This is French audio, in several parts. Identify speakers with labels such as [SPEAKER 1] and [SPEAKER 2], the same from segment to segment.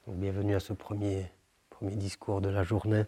[SPEAKER 1] Donc, bienvenue à ce premier discours de la journée.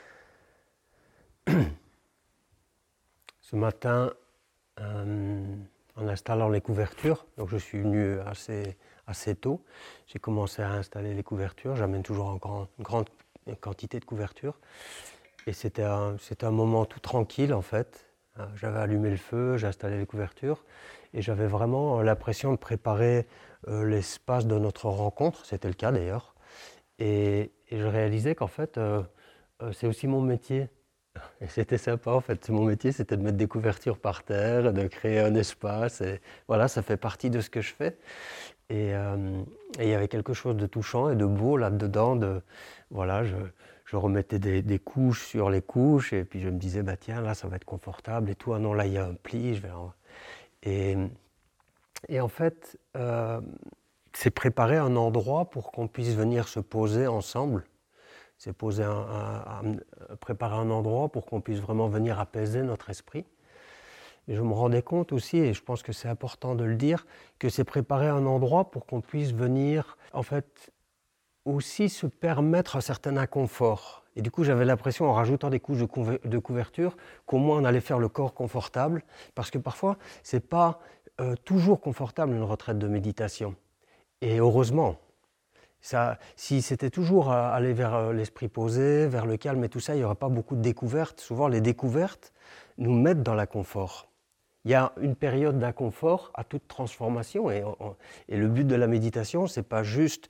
[SPEAKER 1] Ce matin, en installant les couvertures, donc je suis venu assez tôt, j'ai commencé à installer les couvertures, j'amène toujours une grande quantité de couvertures, et c'était un moment tout tranquille en fait. J'avais allumé le feu, j'ai installé les couvertures, et j'avais vraiment l'impression de préparer l'espace de notre rencontre, c'était le cas d'ailleurs. Et je réalisais qu'en fait, c'est aussi mon métier. Et c'était sympa en fait. Mon métier, c'était de mettre des couvertures par terre, de créer un espace. Et voilà, ça fait partie de ce que je fais. Et il y avait quelque chose de touchant et de beau là-dedans. Voilà, je remettais des couches sur les couches. Et puis je me disais, bah tiens, là, ça va être confortable. Et tout, ah non, là, il y a un pli. Et, et en fait, c'est préparer un endroit pour qu'on puisse venir se poser ensemble. C'est préparer un endroit pour qu'on puisse vraiment venir apaiser notre esprit. Et je me rendais compte aussi, et je pense que c'est important de le dire, que c'est préparer un endroit pour qu'on puisse venir, en fait, aussi se permettre un certain inconfort. Et du coup, j'avais l'impression, en rajoutant des couches de couverture, qu'au moins on allait faire le corps confortable, parce que parfois, c'est pas toujours confortable une retraite de méditation. Et heureusement, si c'était toujours aller vers l'esprit posé, vers le calme et tout ça, il n'y aurait pas beaucoup de découvertes. Souvent, les découvertes nous mettent dans l'inconfort. Il y a une période d'inconfort à toute transformation. Et le but de la méditation, ce n'est pas juste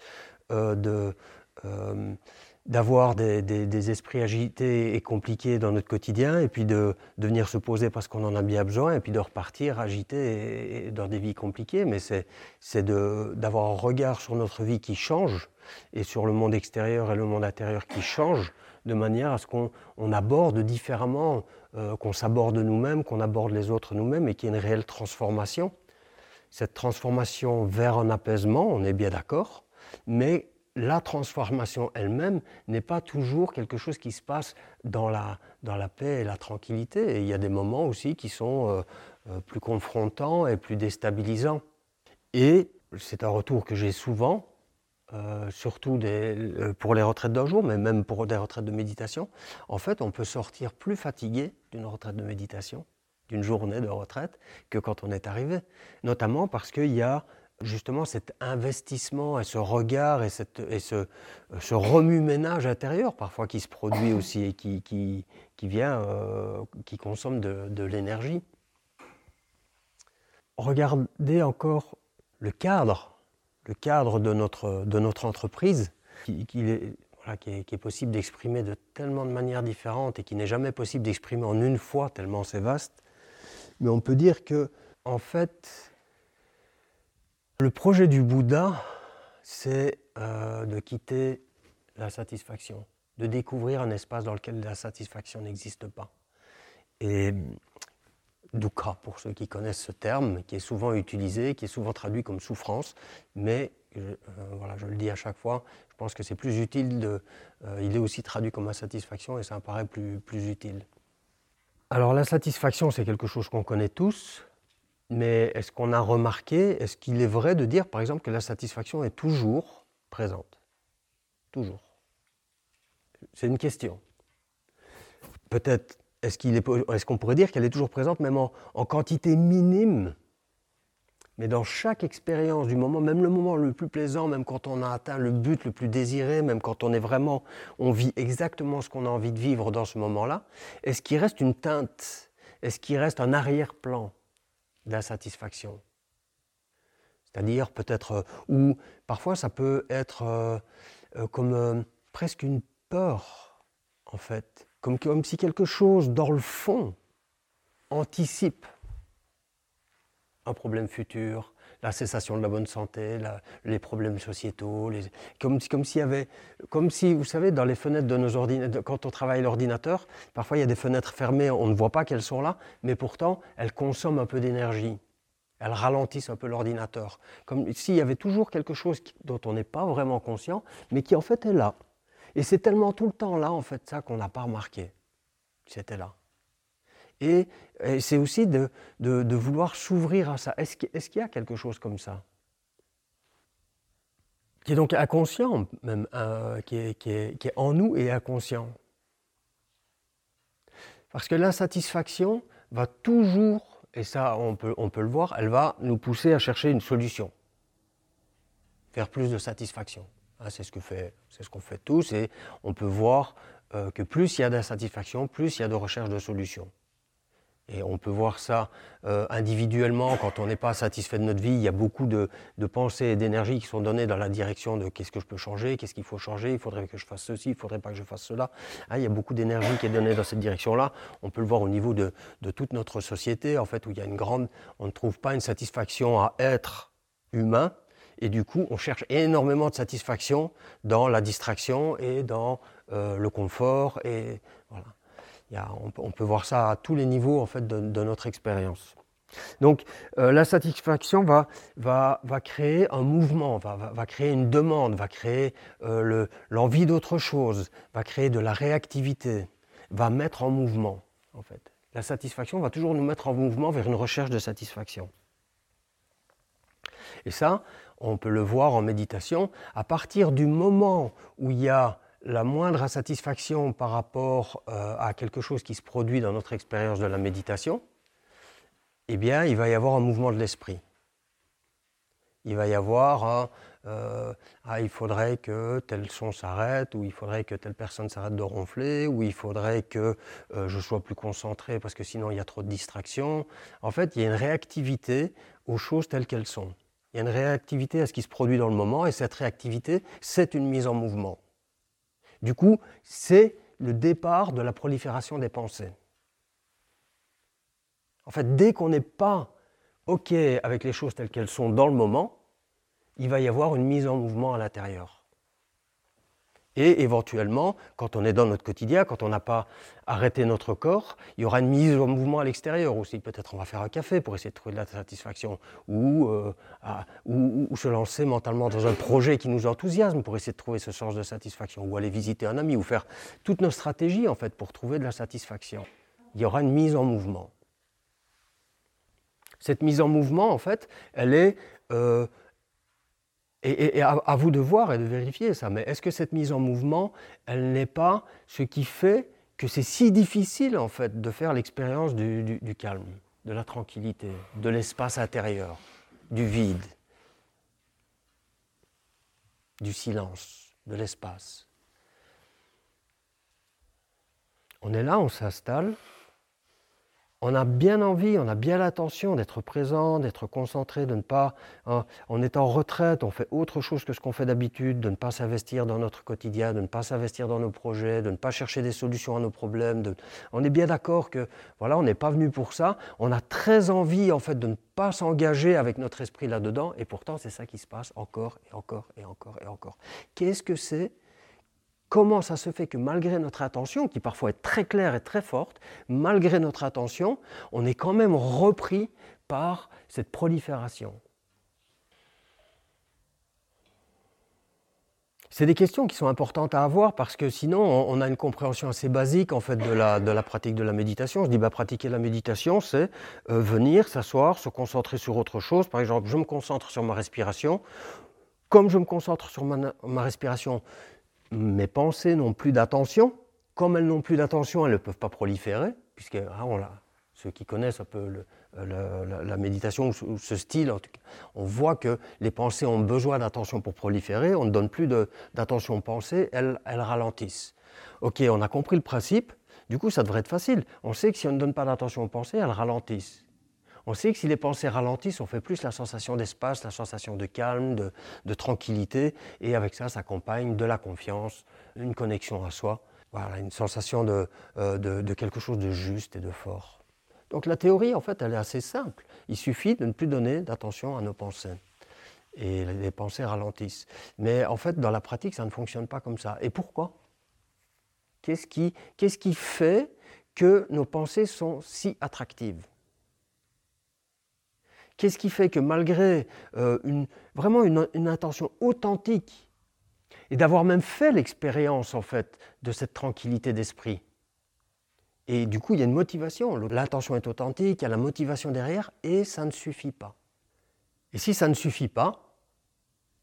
[SPEAKER 1] d'avoir des esprits agités et compliqués dans notre quotidien, et puis de venir se poser parce qu'on en a bien besoin, et puis de repartir agité et dans des vies compliquées, mais c'est d'avoir un regard sur notre vie qui change, et sur le monde extérieur et le monde intérieur qui change, de manière à ce qu'on aborde différemment, qu'on s'aborde nous-mêmes, qu'on aborde les autres nous-mêmes, et qu'il y ait une réelle transformation. Cette transformation vers un apaisement, on est bien d'accord, mais la transformation elle-même n'est pas toujours quelque chose qui se passe dans la paix et la tranquillité. Et il y a des moments aussi qui sont plus confrontants et plus déstabilisants. Et c'est un retour que j'ai souvent, surtout pour les retraites d'un jour, mais même pour des retraites de méditation. En fait, on peut sortir plus fatigué d'une retraite de méditation, d'une journée de retraite, que quand on est arrivé. Notamment parce qu'il y a justement cet investissement et ce regard et ce remue-ménage intérieur parfois qui se produit aussi et qui vient, qui consomme de l'énergie. Regardez encore le cadre de notre entreprise qui est possible d'exprimer de tellement de manières différentes et qui n'est jamais possible d'exprimer en une fois tellement c'est vaste. Mais on peut dire que, en fait, le projet du Bouddha, c'est de quitter la satisfaction, de découvrir un espace dans lequel la satisfaction n'existe pas. Et dukkha, pour ceux qui connaissent ce terme, qui est souvent utilisé, qui est souvent traduit comme souffrance, mais je le dis à chaque fois, je pense que c'est plus utile il est aussi traduit comme insatisfaction et ça me paraît plus utile. Alors l'insatisfaction, c'est quelque chose qu'on connaît tous. Mais est-ce qu'on a remarqué, est-ce qu'il est vrai de dire, par exemple, que la satisfaction est toujours présente? Toujours. C'est une question. Peut-être, est-ce qu'on pourrait dire qu'elle est toujours présente, même en quantité minime, mais dans chaque expérience du moment, même le moment le plus plaisant, même quand on a atteint le but le plus désiré, même quand on vit exactement ce qu'on a envie de vivre dans ce moment-là, est-ce qu'il reste une teinte? Est-ce qu'il reste un arrière-plan d'insatisfaction? C'est-à-dire peut-être, ou parfois ça peut être comme presque une peur, en fait, comme si quelque chose dans le fond anticipe un problème futur, la cessation de la bonne santé, les problèmes sociétaux, comme si, vous savez, dans les fenêtres de nos ordinateurs, quand on travaille l'ordinateur, parfois il y a des fenêtres fermées, on ne voit pas qu'elles sont là, mais pourtant elles consomment un peu d'énergie. Elles ralentissent un peu l'ordinateur. Comme s'il y avait toujours quelque chose dont on n'est pas vraiment conscient, mais qui en fait est là. Et c'est tellement tout le temps là, en fait, ça qu'on n'a pas remarqué que c'était là. Et c'est aussi de vouloir s'ouvrir à ça. Est-ce qu'il y a quelque chose comme ça qui est donc inconscient, même, qui est en nous et inconscient. Parce que l'insatisfaction va toujours, et ça on peut le voir, elle va nous pousser à chercher une solution, vers plus de satisfaction. C'est ce qu'on fait tous, et on peut voir que plus il y a d'insatisfaction, plus il y a de recherche de solutions. Et on peut voir ça individuellement, quand on n'est pas satisfait de notre vie, il y a beaucoup de pensées et d'énergie qui sont données dans la direction de qu'est-ce que je peux changer, qu'est-ce qu'il faut changer, il faudrait que je fasse ceci, il ne faudrait pas que je fasse cela. Il y a beaucoup d'énergie qui est donnée dans cette direction-là. On peut le voir au niveau de toute notre société, en fait, où il y a on ne trouve pas une satisfaction à être humain, et du coup, on cherche énormément de satisfaction dans la distraction et dans le confort, et voilà. On peut voir ça à tous les niveaux en fait, de notre expérience. Donc la satisfaction va créer un mouvement, va créer une demande, va créer l'envie d'autre chose, va créer de la réactivité, va mettre en mouvement en fait. La satisfaction va toujours nous mettre en mouvement vers une recherche de satisfaction. Et ça, on peut le voir en méditation, à partir du moment où il y a la moindre insatisfaction par rapport à quelque chose qui se produit dans notre expérience de la méditation, eh bien, il va y avoir un mouvement de l'esprit. Il va y avoir il faudrait que tel son s'arrête, ou il faudrait que telle personne s'arrête de ronfler, ou il faudrait que je sois plus concentré parce que sinon il y a trop de distractions. En fait, il y a une réactivité aux choses telles qu'elles sont. Il y a une réactivité à ce qui se produit dans le moment, et cette réactivité, c'est une mise en mouvement. Du coup, c'est le départ de la prolifération des pensées. En fait, dès qu'on n'est pas OK avec les choses telles qu'elles sont dans le moment, il va y avoir une mise en mouvement à l'intérieur. Et éventuellement, quand on est dans notre quotidien, quand on n'a pas arrêté notre corps, il y aura une mise en mouvement à l'extérieur aussi. Peut-être on va faire un café pour essayer de trouver de la satisfaction, ou se lancer mentalement dans un projet qui nous enthousiasme pour essayer de trouver ce sens de satisfaction, ou aller visiter un ami, ou faire toutes nos stratégies en fait, pour trouver de la satisfaction. Il y aura une mise en mouvement. Cette mise en mouvement, en fait, elle est... Et à vous de voir et de vérifier ça, mais est-ce que cette mise en mouvement, elle n'est pas ce qui fait que c'est si difficile en fait de faire l'expérience du calme, de la tranquillité, de l'espace intérieur, du vide, du silence, de l'espace. On est là, on s'installe, on a bien envie, on a bien l'intention d'être présent, d'être concentré, de ne pas, on est en retraite, on fait autre chose que ce qu'on fait d'habitude, de ne pas s'investir dans notre quotidien, de ne pas s'investir dans nos projets, de ne pas chercher des solutions à nos problèmes. On est bien d'accord que voilà, on n'est pas venu pour ça. On a très envie en fait de ne pas s'engager avec notre esprit là-dedans, et pourtant c'est ça qui se passe encore et encore et encore et encore. Qu'est-ce que c'est ? Comment ça se fait que malgré notre intention, qui parfois est très claire et très forte, malgré notre intention, on est quand même repris par cette prolifération? C'est des questions qui sont importantes à avoir, parce que sinon on a une compréhension assez basique en fait, de la pratique de la méditation. Je dis pratiquer la méditation, c'est venir, s'asseoir, se concentrer sur autre chose. Par exemple, je me concentre sur ma respiration. Comme je me concentre sur ma respiration, mes pensées n'ont plus d'attention. Comme elles n'ont plus d'attention, elles ne peuvent pas proliférer, puisque ceux qui connaissent un peu la méditation ou ce style, en tout cas, on voit que les pensées ont besoin d'attention pour proliférer. On ne donne plus d'attention aux pensées, elles ralentissent. Ok, on a compris le principe, du coup ça devrait être facile. On sait que si on ne donne pas d'attention aux pensées, elles ralentissent. On sait que si les pensées ralentissent, on fait plus la sensation d'espace, la sensation de calme, de tranquillité, et avec ça s'accompagne de la confiance, une connexion à soi, voilà, une sensation de quelque chose de juste et de fort. Donc la théorie, en fait, elle est assez simple. Il suffit de ne plus donner d'attention à nos pensées. Et les pensées ralentissent. Mais en fait, dans la pratique, ça ne fonctionne pas comme ça. Et pourquoi ? Qu'est-ce qui fait que nos pensées sont si attractives ? Qu'est-ce qui fait que malgré vraiment une intention authentique, et d'avoir même fait l'expérience en fait, de cette tranquillité d'esprit, et du coup il y a une motivation, l'intention est authentique, il y a la motivation derrière, et ça ne suffit pas. Et si ça ne suffit pas,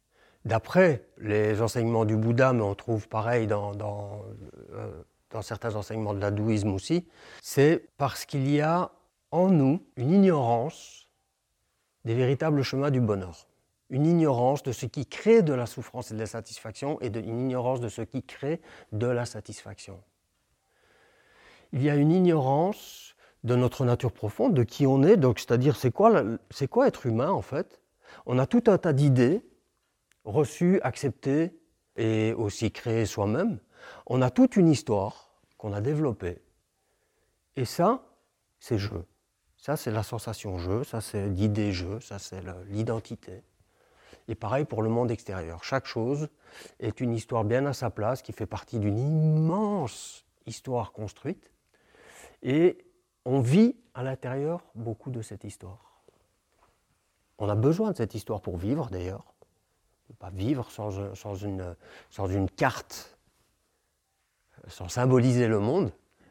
[SPEAKER 1] d'après les enseignements du Bouddha, mais on trouve pareil dans certains enseignements de l'hindouisme aussi, c'est parce qu'il y a en nous une ignorance des véritables chemins du bonheur. Une ignorance de ce qui crée de la souffrance et de la satisfaction et une ignorance de ce qui crée de la satisfaction. Il y a une ignorance de notre nature profonde, de qui on est, donc c'est-à-dire c'est quoi être humain en fait. On a tout un tas d'idées reçues, acceptées et aussi créées soi-même. On a toute une histoire qu'on a développée. Et ça, c'est je. Ça, c'est la sensation je, ça, c'est l'idée je, ça, c'est l'identité. Et pareil pour le monde extérieur. Chaque chose est une histoire bien à sa place, qui fait partie d'une immense histoire construite. Et on vit à l'intérieur beaucoup de cette histoire. On a besoin de cette histoire pour vivre, d'ailleurs. On ne peut pas vivre sans une carte, sans symboliser le monde.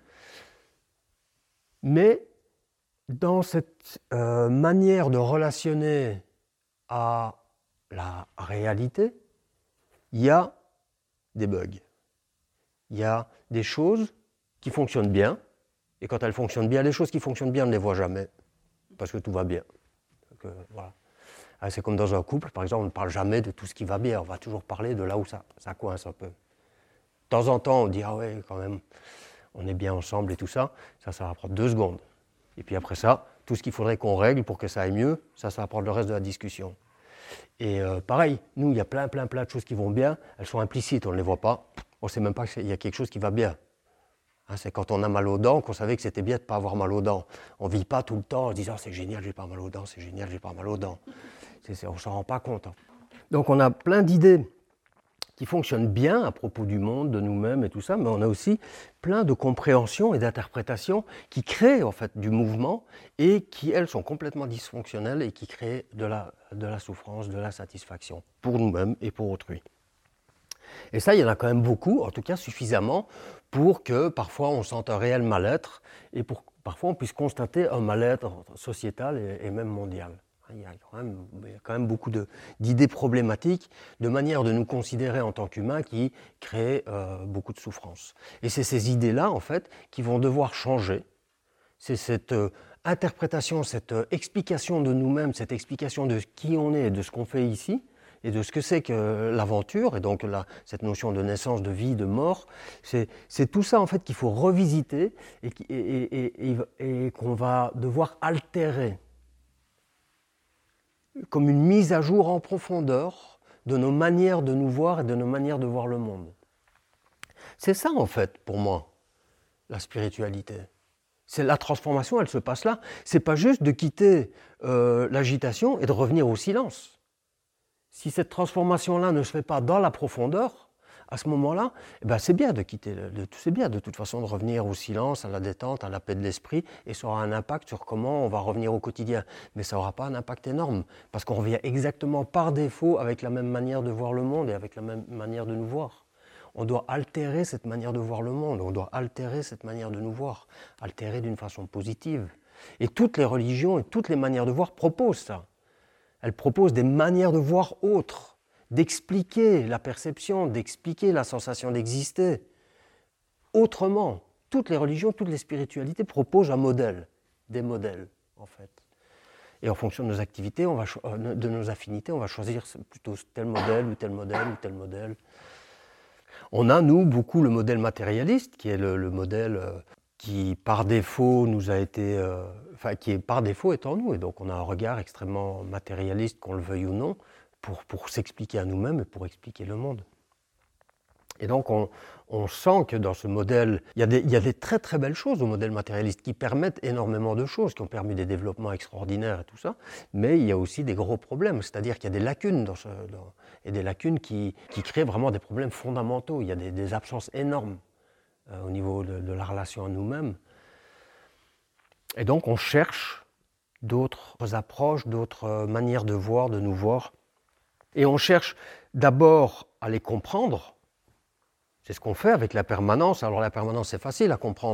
[SPEAKER 1] Mais dans cette manière de relationner à la réalité, il y a des bugs. Il y a des choses qui fonctionnent bien, et quand elles fonctionnent bien, les choses qui fonctionnent bien, on ne les voit jamais, parce que tout va bien. Donc, voilà. C'est comme dans un couple, par exemple, on ne parle jamais de tout ce qui va bien, on va toujours parler de là où ça coince un peu. De temps en temps, on dit « Ah ouais, quand même, on est bien ensemble et tout ça », ça va prendre 2 secondes. Et puis après ça, tout ce qu'il faudrait qu'on règle pour que ça aille mieux, ça va prendre le reste de la discussion. Et pareil, nous, il y a plein de choses qui vont bien, elles sont implicites, on ne les voit pas, on ne sait même pas qu'il y a quelque chose qui va bien. C'est quand on a mal aux dents qu'on savait que c'était bien de ne pas avoir mal aux dents. On ne vit pas tout le temps en se disant « c'est génial, j'ai pas mal aux dents, c'est génial, j'ai pas mal aux dents ». On ne s'en rend pas compte. Donc on a plein d'idées qui fonctionnent bien à propos du monde, de nous-mêmes et tout ça, mais on a aussi plein de compréhensions et d'interprétations qui créent en fait du mouvement et qui, elles, sont complètement dysfonctionnelles et qui créent de la souffrance, de la satisfaction pour nous-mêmes et pour autrui. Et ça, il y en a quand même beaucoup, en tout cas suffisamment, pour que parfois on sente un réel mal-être et pour parfois on puisse constater un mal-être sociétal et même mondial. Il y a quand même beaucoup d'idées problématiques, de manières de nous considérer en tant qu'humains qui créent beaucoup de souffrance. Et c'est ces idées-là, en fait, qui vont devoir changer. C'est cette interprétation, cette explication de nous-mêmes, cette explication de qui on est et de ce qu'on fait ici, et de ce que c'est que l'aventure, et donc cette notion de naissance, de vie, de mort, c'est tout ça, en fait, qu'il faut revisiter et qu'on va devoir altérer, comme une mise à jour en profondeur de nos manières de nous voir et de nos manières de voir le monde. C'est ça, en fait, pour moi, la spiritualité. C'est la transformation, elle se passe là. C'est pas juste de quitter l'agitation et de revenir au silence. Si cette transformation-là ne se fait pas dans la profondeur, à ce moment-là, c'est bien de quitter, c'est bien de toute façon de revenir au silence, à la détente, à la paix de l'esprit, et ça aura un impact sur comment on va revenir au quotidien. Mais ça n'aura pas un impact énorme, parce qu'on revient exactement par défaut avec la même manière de voir le monde et avec la même manière de nous voir. On doit altérer cette manière de voir le monde, on doit altérer cette manière de nous voir, altérer d'une façon positive. Et toutes les religions et toutes les manières de voir proposent ça. Elles proposent des manières de voir autres, d'expliquer la perception, d'expliquer la sensation d'exister. Autrement, toutes les religions, toutes les spiritualités proposent un modèle, des modèles en fait. Et en fonction de nos activités, de nos affinités, on va choisir plutôt tel modèle ou tel modèle ou tel modèle. On a, nous, beaucoup le modèle matérialiste, qui est le modèle qui, par défaut, nous a été... qui, par défaut, est en nous. Et donc, on a un regard extrêmement matérialiste, qu'on le veuille ou non, pour s'expliquer à nous-mêmes et pour expliquer le monde. Et donc, on sent que dans ce modèle, il y a des très très belles choses au modèle matérialiste qui permettent énormément de choses, qui ont permis des développements extraordinaires et tout ça, mais il y a aussi des gros problèmes, c'est-à-dire qu'il y a des lacunes et des lacunes qui créent vraiment des problèmes fondamentaux. Il y a des absences énormes au niveau de la relation à nous-mêmes. Et donc, on cherche d'autres approches, d'autres manières de voir, de nous voir. Et on cherche d'abord à les comprendre. C'est ce qu'on fait avec la permanence. Alors la permanence, c'est facile à comprendre.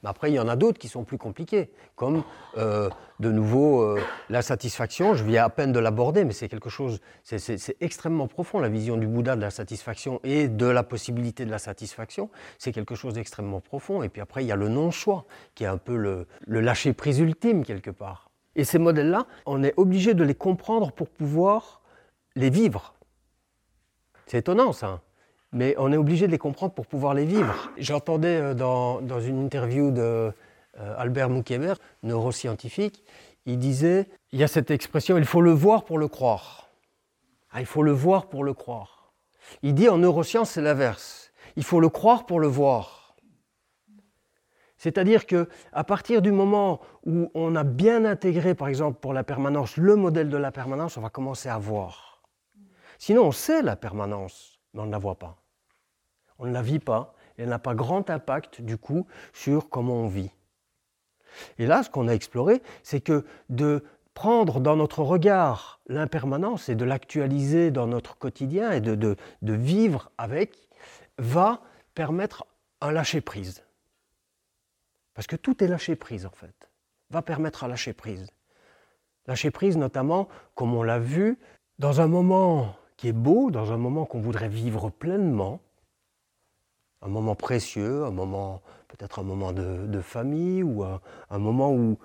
[SPEAKER 1] Mais après, il y en a d'autres qui sont plus compliqués, comme de nouveau la satisfaction. Je viens à peine de l'aborder, mais c'est quelque chose, c'est extrêmement profond, la vision du Bouddha de la satisfaction et de la possibilité de la satisfaction. C'est quelque chose d'extrêmement profond. Et puis après, il y a le non-soi, qui est un peu le lâcher-prise ultime, quelque part. Et ces modèles-là, on est obligé de les comprendre pour pouvoir les vivre. C'est étonnant, ça. Mais on est obligé de les comprendre pour pouvoir les vivre. J'entendais dans une interview d'Albert Moukébert, neuroscientifique, il disait, il y a cette expression, il faut le voir pour le croire. Ah, il faut le voir pour le croire. Il dit en neurosciences, c'est l'inverse. Il faut le croire pour le voir. C'est-à-dire qu'à partir du moment où on a bien intégré, par exemple pour la permanence, le modèle de la permanence, on va commencer à voir. Sinon, on sait la permanence, mais on ne la voit pas. On ne la vit pas, et elle n'a pas grand impact, du coup, sur comment on vit. Et là, ce qu'on a exploré, c'est que de prendre dans notre regard l'impermanence et de l'actualiser dans notre quotidien et de vivre avec, va permettre un lâcher-prise. Parce que tout est lâcher-prise, en fait. Va permettre un lâcher-prise. Lâcher-prise, notamment, comme on l'a vu, dans un moment qui est beau, dans un moment qu'on voudrait vivre pleinement, un moment précieux, un moment, peut-être un moment de famille, ou un moment où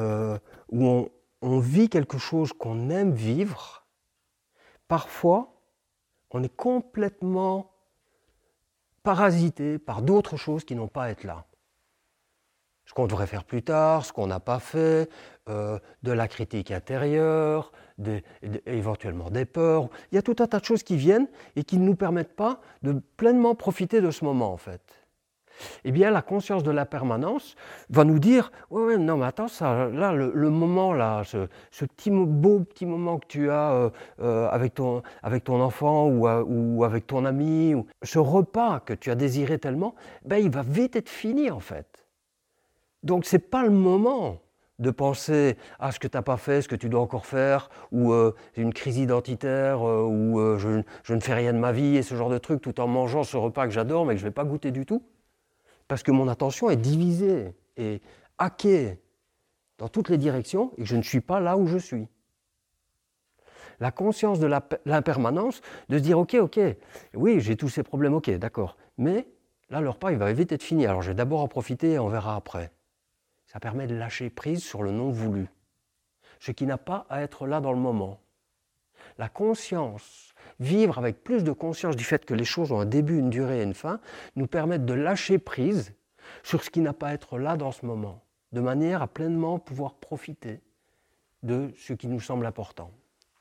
[SPEAKER 1] on vit quelque chose qu'on aime vivre. Parfois, on est complètement parasité par d'autres choses qui n'ont pas à être là. Ce qu'on devrait faire plus tard, ce qu'on n'a pas fait, de la critique intérieure, éventuellement des peurs. Il y a tout un tas de choses qui viennent et qui ne nous permettent pas de pleinement profiter de ce moment, en fait. Eh bien, la conscience de la permanence va nous dire « Ouais, non, mais attends, ça, là, le moment, là, ce beau petit moment que tu as avec ton enfant ou avec ton ami, ou ce repas que tu as désiré tellement, ben, il va vite être fini, en fait. Donc, ce n'est pas le moment de penser à ce que tu n'as pas fait, ce que tu dois encore faire, ou une crise identitaire, ou je ne fais rien de ma vie, et ce genre de truc, tout en mangeant ce repas que j'adore, mais que je ne vais pas goûter du tout. Parce que mon attention est divisée et hackée dans toutes les directions, et que je ne suis pas là où je suis. La conscience de l'impermanence, de se dire « Ok, oui, j'ai tous ces problèmes, ok, d'accord, mais là, le repas, il va vite être fini, alors je vais d'abord en profiter et on verra après. » Ça permet de lâcher prise sur le non voulu, ce qui n'a pas à être là dans le moment. La conscience, vivre avec plus de conscience du fait que les choses ont un début, une durée et une fin, nous permettent de lâcher prise sur ce qui n'a pas à être là dans ce moment, de manière à pleinement pouvoir profiter de ce qui nous semble important.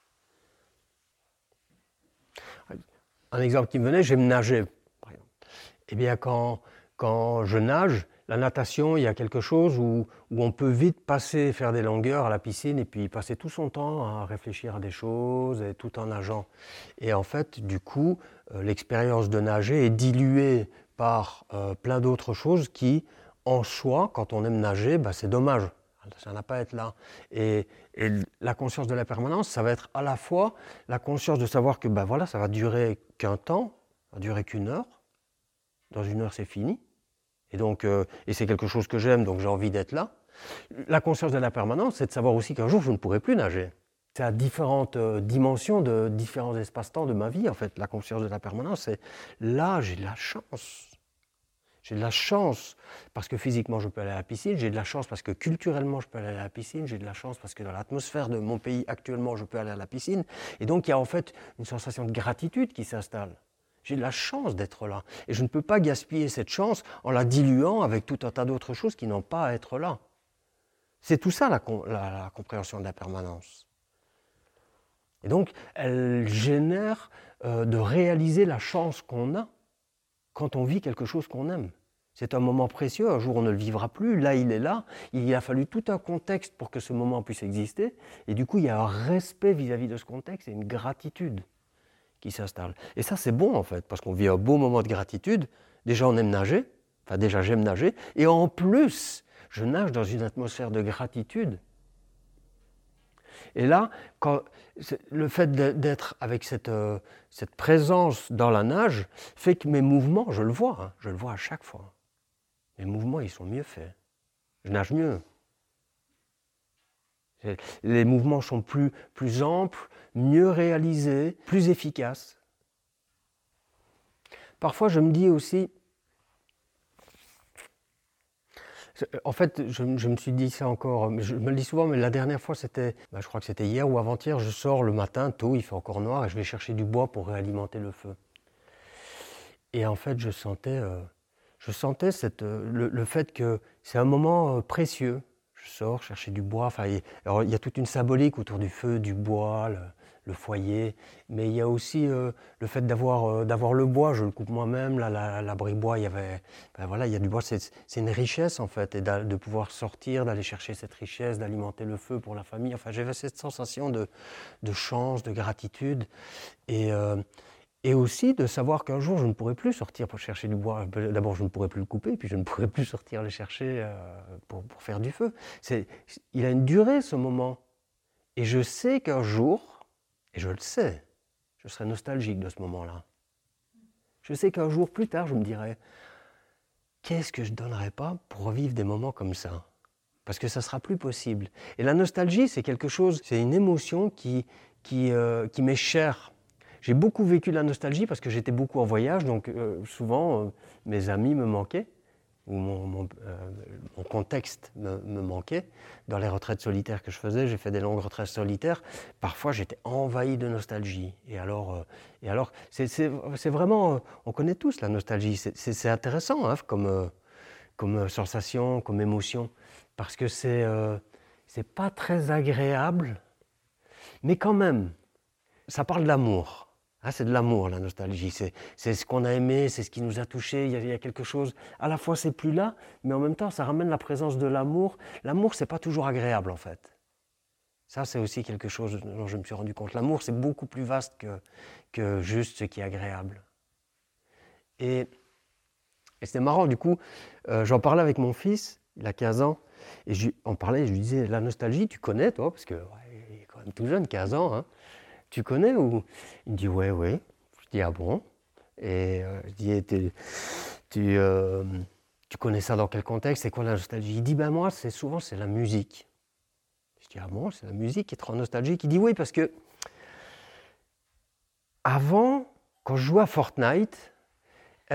[SPEAKER 1] Un exemple qui me venait, j'aime nager, par exemple. Eh bien, quand je nage, la natation, il y a quelque chose où on peut vite faire des longueurs à la piscine et puis passer tout son temps à réfléchir à des choses et tout en nageant. Et en fait, du coup, l'expérience de nager est diluée par plein d'autres choses qui, en soi, quand on aime nager, c'est dommage. Ça n'a pas à être là. Et la conscience de la permanence, ça va être à la fois la conscience de savoir que voilà, ça va durer qu'un temps, ça va durer qu'une heure. Dans une heure, c'est fini. Et donc, et c'est quelque chose que j'aime, donc j'ai envie d'être là. La conscience de la permanence, c'est de savoir aussi qu'un jour, je ne pourrai plus nager. C'est à différentes dimensions de différents espaces-temps de ma vie, en fait. La conscience de la permanence, c'est là, j'ai de la chance. J'ai de la chance parce que physiquement, je peux aller à la piscine. J'ai de la chance parce que culturellement, je peux aller à la piscine. J'ai de la chance parce que dans l'atmosphère de mon pays, actuellement, je peux aller à la piscine. Et donc, il y a en fait une sensation de gratitude qui s'installe. J'ai de la chance d'être là. Et je ne peux pas gaspiller cette chance en la diluant avec tout un tas d'autres choses qui n'ont pas à être là. C'est tout ça la compréhension de la permanence. Et donc, elle génère de réaliser la chance qu'on a quand on vit quelque chose qu'on aime. C'est un moment précieux, un jour on ne le vivra plus, là il est là, il a fallu tout un contexte pour que ce moment puisse exister, et du coup il y a un respect vis-à-vis de ce contexte et une gratitude qui s'installe. Et ça, c'est bon, en fait, parce qu'on vit un beau moment de gratitude. Déjà, on aime nager. Enfin, déjà, j'aime nager. Et en plus, je nage dans une atmosphère de gratitude. Et là, le fait d'être avec cette présence dans la nage fait que mes mouvements, je le vois à chaque fois. Mes mouvements, ils sont mieux faits. je nage mieux. Les mouvements sont plus amples, mieux réalisés, plus efficaces. Parfois, je me dis aussi, en fait, je me suis dit ça encore, je me le dis souvent, mais la dernière fois, c'était, je crois que c'était hier ou avant-hier, je sors le matin, tôt, il fait encore noir, et je vais chercher du bois pour réalimenter le feu. Et en fait, je sentais le fait que c'est un moment précieux. Je sors chercher du bois. Alors, il y a toute une symbolique autour du feu, du bois, le foyer. Mais il y a aussi le fait d'avoir le bois. Je le coupe moi-même. Là, l'abri-bois, il y a du bois. C'est une richesse, en fait. Et de pouvoir sortir, d'aller chercher cette richesse, d'alimenter le feu pour la famille. Enfin, j'avais cette sensation de chance, de gratitude. Et aussi de savoir qu'un jour, je ne pourrai plus sortir pour chercher du bois. D'abord, je ne pourrai plus le couper, puis je ne pourrai plus sortir le chercher pour faire du feu. Il a une durée, ce moment. Et je sais qu'un jour, et je le sais, je serai nostalgique de ce moment-là. Je sais qu'un jour, plus tard, je me dirai, qu'est-ce que je ne donnerais pas pour revivre des moments comme ça ? Parce que ça ne sera plus possible. Et la nostalgie, c'est quelque chose, c'est une émotion qui m'est chère. J'ai beaucoup vécu la nostalgie parce que j'étais beaucoup en voyage, donc souvent mes amis me manquaient, ou mon contexte me manquait. Dans les retraites solitaires que je faisais, j'ai fait des longues retraites solitaires, parfois j'étais envahi de nostalgie. Et alors c'est vraiment, on connaît tous la nostalgie, c'est intéressant hein, comme sensation, comme émotion, parce que c'est pas très agréable, mais quand même, ça parle d'amour. Ah, c'est de l'amour, la nostalgie. C'est ce qu'on a aimé, c'est ce qui nous a touchés. Il y a quelque chose. À la fois, c'est plus là, mais en même temps, ça ramène la présence de l'amour. L'amour, c'est pas toujours agréable, en fait. Ça, c'est aussi quelque chose dont je me suis rendu compte. L'amour, c'est beaucoup plus vaste que juste ce qui est agréable. Et c'était marrant, du coup, j'en parlais avec mon fils, il a 15 ans, et on parlait, je lui disais, la nostalgie, tu connais, toi, parce qu'il est quand même tout jeune, 15 ans, hein. Tu connais ou... Il me dit ouais. Je dis ah bon. Et je dis tu connais ça dans quel contexte? C'est quoi la nostalgie? Il dit ben moi c'est la musique. Je dis ah bon, c'est la musique qui te rend nostalgique? Il dit oui parce que avant, quand je jouais à Fortnite, il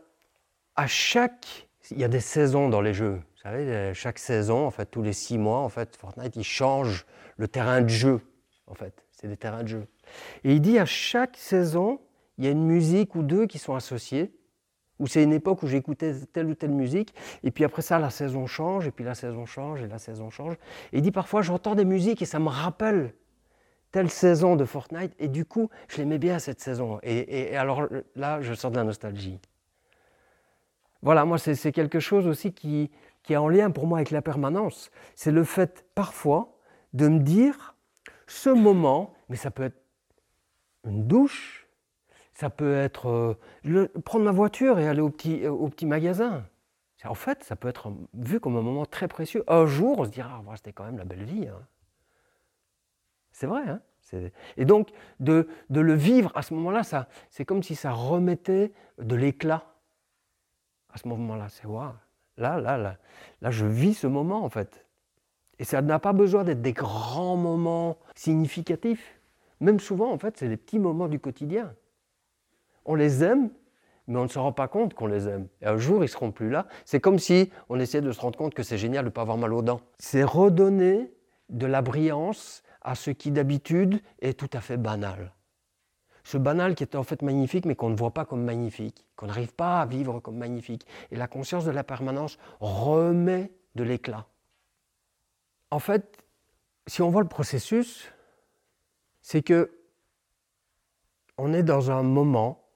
[SPEAKER 1] y a des saisons dans les jeux. Vous savez, chaque saison, en fait, tous les 6 mois, en fait, Fortnite, il change le terrain de jeu, en fait. C'est des terrains de jeu. Et il dit à chaque saison, il y a une musique ou deux qui sont associées, ou c'est une époque où j'écoutais telle ou telle musique, et puis après ça, la saison change, et puis la saison change, et la saison change. Et il dit parfois, j'entends des musiques et ça me rappelle telle saison de Fortnite, et du coup, je l'aimais bien cette saison. Et alors là, je sens de la nostalgie. Voilà, moi, c'est quelque chose aussi qui est en lien pour moi avec la permanence. C'est le fait, parfois, de me dire, ce moment, mais ça peut être une douche, ça peut être prendre ma voiture et aller au petit magasin. En fait, ça peut être vu comme un moment très précieux. Un jour, on se dira, ah, c'était quand même la belle vie. Hein. C'est vrai. Hein, et donc, de le vivre à ce moment-là, c'est comme si ça remettait de l'éclat. À ce moment-là, c'est waouh. Là, je vis ce moment, en fait. Et ça n'a pas besoin d'être des grands moments significatifs. Même souvent, en fait, c'est des petits moments du quotidien. On les aime, mais on ne se rend pas compte qu'on les aime. Et un jour, ils ne seront plus là. C'est comme si on essayait de se rendre compte que c'est génial de ne pas avoir mal aux dents. C'est redonner de la brillance à ce qui d'habitude est tout à fait banal. Ce banal qui est en fait magnifique, mais qu'on ne voit pas comme magnifique, qu'on n'arrive pas à vivre comme magnifique. Et la conscience de la permanence remet de l'éclat. En fait, si on voit le processus, c'est que on est dans un moment,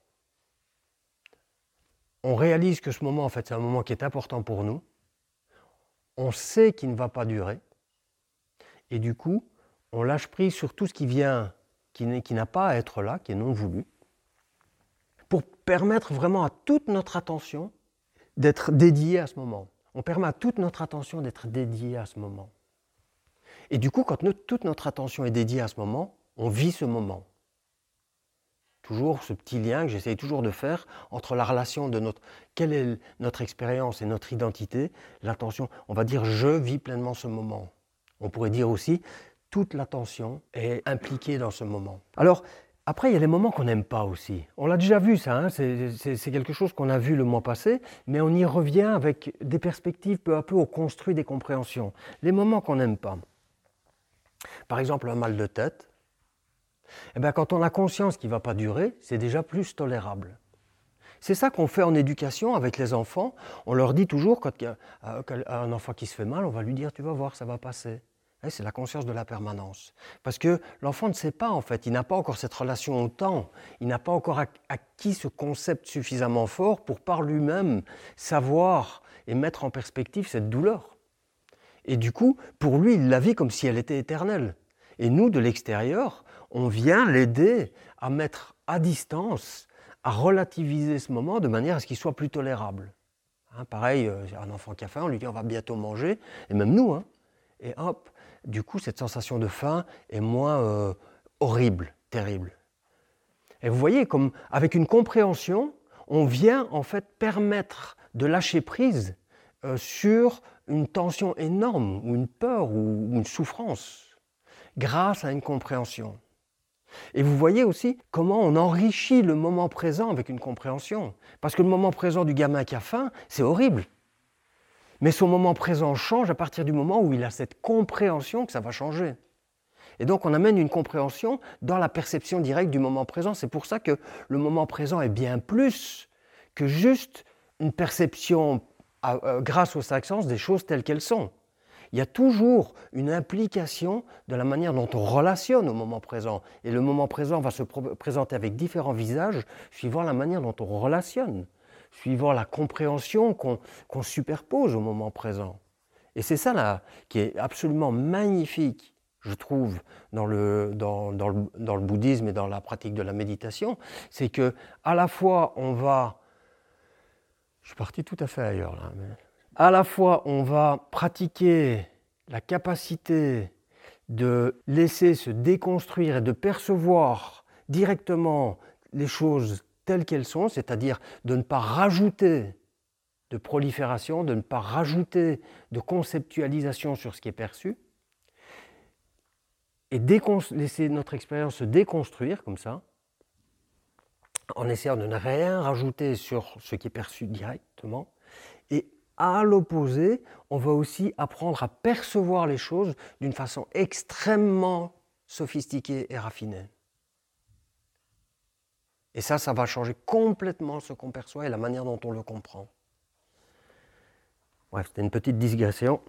[SPEAKER 1] on réalise que ce moment, en fait, c'est un moment qui est important pour nous, on sait qu'il ne va pas durer, et du coup, on lâche prise sur tout ce qui vient, qui n'a pas à être là, qui est non voulu, pour permettre vraiment à toute notre attention d'être dédiée à ce moment. On permet à toute notre attention d'être dédiée à ce moment. Et du coup, quand toute notre attention est dédiée à ce moment, on vit ce moment. toujours ce petit lien que j'essaye toujours de faire entre la relation de quelle est notre expérience et notre identité, l'attention, on va dire je vis pleinement ce moment. On pourrait dire aussi toute l'attention est impliquée dans ce moment. Alors, après, il y a les moments qu'on n'aime pas aussi. On l'a déjà vu ça, hein, c'est quelque chose qu'on a vu le mois passé, mais on y revient avec des perspectives peu à peu, on construit des compréhensions. Les moments qu'on n'aime pas. Par exemple, un mal de tête. Eh bien, quand on a conscience qu'il ne va pas durer, c'est déjà plus tolérable. C'est ça qu'on fait en éducation avec les enfants. On leur dit toujours, quand il y a un enfant qui se fait mal, on va lui dire « tu vas voir, ça va passer ». C'est la conscience de la permanence. Parce que l'enfant ne sait pas, en fait, il n'a pas encore cette relation au temps, il n'a pas encore acquis ce concept suffisamment fort pour par lui-même savoir et mettre en perspective cette douleur. Et du coup, pour lui, il la vit comme si elle était éternelle. Et nous, de l'extérieur, on vient l'aider à mettre à distance, à relativiser ce moment de manière à ce qu'il soit plus tolérable. Hein, pareil, un enfant qui a faim, on lui dit on va bientôt manger, et même nous, hein, et hop, du coup, cette sensation de faim est moins horrible, terrible. Et vous voyez, comme avec une compréhension, on vient en fait permettre de lâcher prise sur une tension énorme, ou une peur, ou une souffrance, grâce à une compréhension. Et vous voyez aussi comment on enrichit le moment présent avec une compréhension. Parce que le moment présent du gamin qui a faim, c'est horrible. Mais son moment présent change à partir du moment où il a cette compréhension que ça va changer. Et donc on amène une compréhension dans la perception directe du moment présent. C'est pour ça que le moment présent est bien plus que juste une perception grâce aux cinq sens des choses telles qu'elles sont. Il y a toujours une implication de la manière dont on relationne au moment présent. Et le moment présent va se présenter avec différents visages suivant la manière dont on relationne, suivant la compréhension qu'on superpose au moment présent. Et c'est ça là qui est absolument magnifique, je trouve, dans le bouddhisme et dans la pratique de la méditation, c'est que à la fois on va... Je suis parti tout à fait ailleurs là, mais... À la fois, on va pratiquer la capacité de laisser se déconstruire et de percevoir directement les choses telles qu'elles sont, c'est-à-dire de ne pas rajouter de prolifération, de ne pas rajouter de conceptualisation sur ce qui est perçu, et laisser notre expérience se déconstruire comme ça, en essayant de ne rien rajouter sur ce qui est perçu directement, et à l'opposé, on va aussi apprendre à percevoir les choses d'une façon extrêmement sophistiquée et raffinée. Et ça va changer complètement ce qu'on perçoit et la manière dont on le comprend. Bref, c'était une petite digression.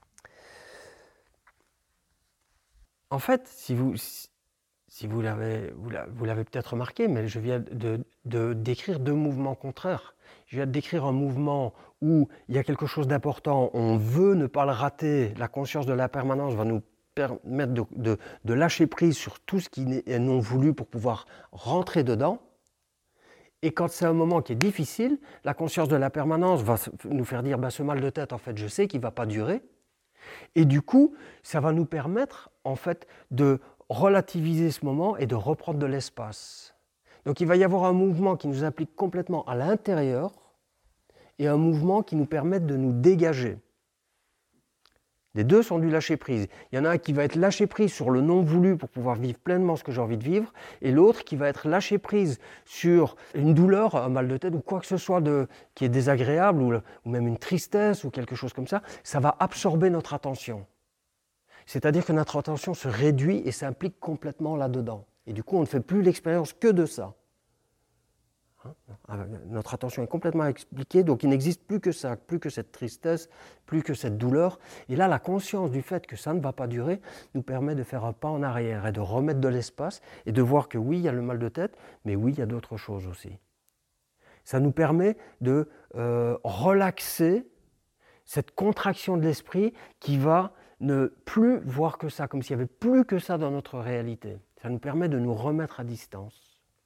[SPEAKER 1] En fait, si vous l'avez peut-être remarqué, mais je viens de décrire deux mouvements contraires. Je viens de décrire un mouvement où il y a quelque chose d'important, on veut ne pas le rater, la conscience de la permanence va nous permettre de lâcher prise sur tout ce qui est non voulu pour pouvoir rentrer dedans. Et quand c'est un moment qui est difficile, la conscience de la permanence va nous faire dire ce mal de tête, en fait, je sais qu'il ne va pas durer. Et du coup, ça va nous permettre, en fait, de relativiser ce moment et de reprendre de l'espace. Donc il va y avoir un mouvement qui nous implique complètement à l'intérieur et un mouvement qui nous permet de nous dégager. Les deux sont du lâcher-prise. Il y en a un qui va être lâché-prise sur le non-voulu pour pouvoir vivre pleinement ce que j'ai envie de vivre, et l'autre qui va être lâché-prise sur une douleur, un mal de tête ou quoi que ce soit qui est désagréable, ou même une tristesse ou quelque chose comme ça. Ça va absorber notre attention. C'est-à-dire que notre attention se réduit et s'implique complètement là-dedans. Et du coup, on ne fait plus l'expérience que de ça. Notre attention est complètement expliquée, donc il n'existe plus que ça, plus que cette tristesse, plus que cette douleur. Et là, la conscience du fait que ça ne va pas durer nous permet de faire un pas en arrière et de remettre de l'espace et de voir que oui, il y a le mal de tête, mais oui, il y a d'autres choses aussi. Ça nous permet de relaxer cette contraction de l'esprit qui va ne plus voir que ça, comme s'il n'y avait plus que ça dans notre réalité. Ça nous permet de nous remettre à distance.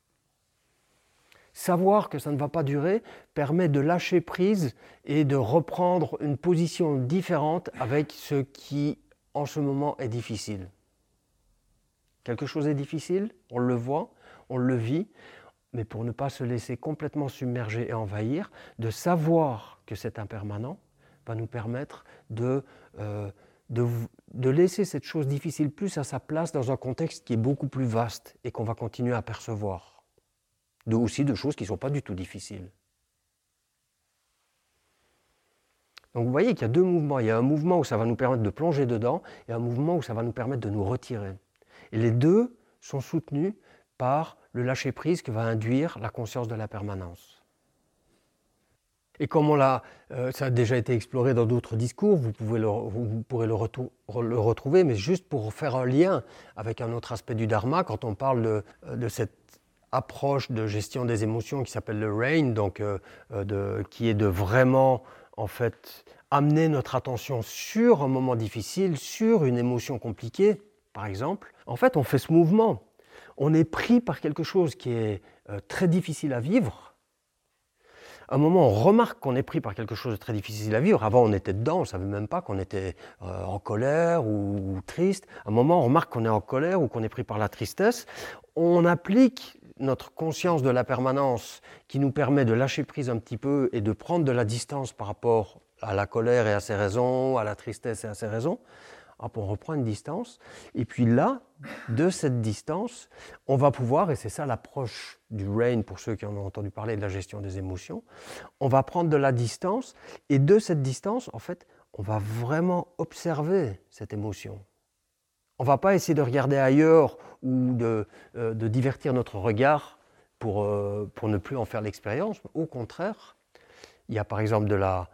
[SPEAKER 1] Savoir que ça ne va pas durer permet de lâcher prise et de reprendre une position différente avec ce qui, en ce moment, est difficile. Quelque chose est difficile, on le voit, on le vit, mais pour ne pas se laisser complètement submerger et envahir, de savoir que c'est impermanent va nous permettre de laisser cette chose difficile plus à sa place dans un contexte qui est beaucoup plus vaste et qu'on va continuer à percevoir. Aussi de choses qui ne sont pas du tout difficiles. Donc vous voyez qu'il y a deux mouvements. Il y a un mouvement où ça va nous permettre de plonger dedans et un mouvement où ça va nous permettre de nous retirer. Et les deux sont soutenus par le lâcher-prise que va induire la conscience de la permanence. Et comme ça a déjà été exploré dans d'autres discours, vous pourrez le retrouver, mais juste pour faire un lien avec un autre aspect du Dharma, quand on parle de cette approche de gestion des émotions qui s'appelle le RAIN, donc qui est de vraiment en fait amener notre attention sur un moment difficile, sur une émotion compliquée, par exemple. En fait, on fait ce mouvement. On est pris par quelque chose qui est très difficile à vivre. À un moment, on remarque qu'on est pris par quelque chose de très difficile à vivre. Avant, on était dedans, on ne savait même pas qu'on était en colère ou triste. À un moment, on remarque qu'on est en colère ou qu'on est pris par la tristesse. On applique notre conscience de la permanence qui nous permet de lâcher prise un petit peu et de prendre de la distance par rapport à la colère et à ses raisons, à la tristesse et à ses raisons. Hop, on reprend une distance, et puis là, de cette distance, on va pouvoir, et c'est ça l'approche du RAIN pour ceux qui en ont entendu parler de la gestion des émotions, on va prendre de la distance, et de cette distance, en fait, on va vraiment observer cette émotion. On ne va pas essayer de regarder ailleurs ou de divertir notre regard pour ne plus en faire l'expérience. Au contraire, il y a par exemple